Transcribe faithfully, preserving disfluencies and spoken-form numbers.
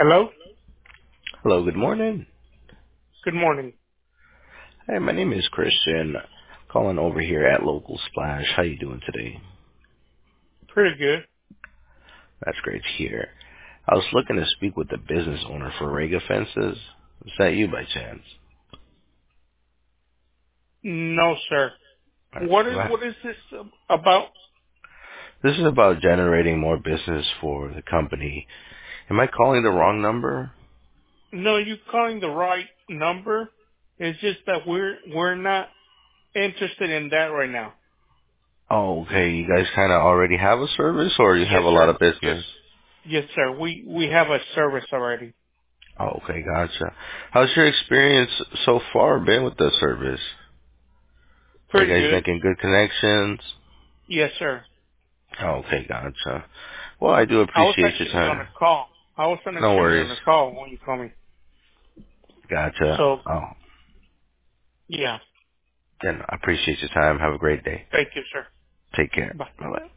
Hello? Hello, good morning. Good morning. Hey, my name is Christian, calling over here at Local Splash. How you doing today? Pretty good. That's great to hear. I was looking to speak with the business owner for Rega Fences. Is that you by chance? No, sir. Alright, What is well, what is this about? this is about generating more business for the company. Am I calling the wrong number? No, you calling the right number. It's just that we're we're not interested in that right now. Oh, okay. You guys kind of already have a service, or you have Yes, a lot sir. of Yes. business? Yes, sir. We we have a service already. Oh, okay, gotcha. How's your experience so far been with the service? Are you Pretty guys good. making good connections? Yes, sir. Oh, okay, gotcha. Well, I do I was appreciate your actually on time. a call. I was on No actually worries. on a call when you called me. Gotcha. So Oh, yeah. then I appreciate your time. Have a great day. Thank you, sir. Take care. Bye. Bye bye.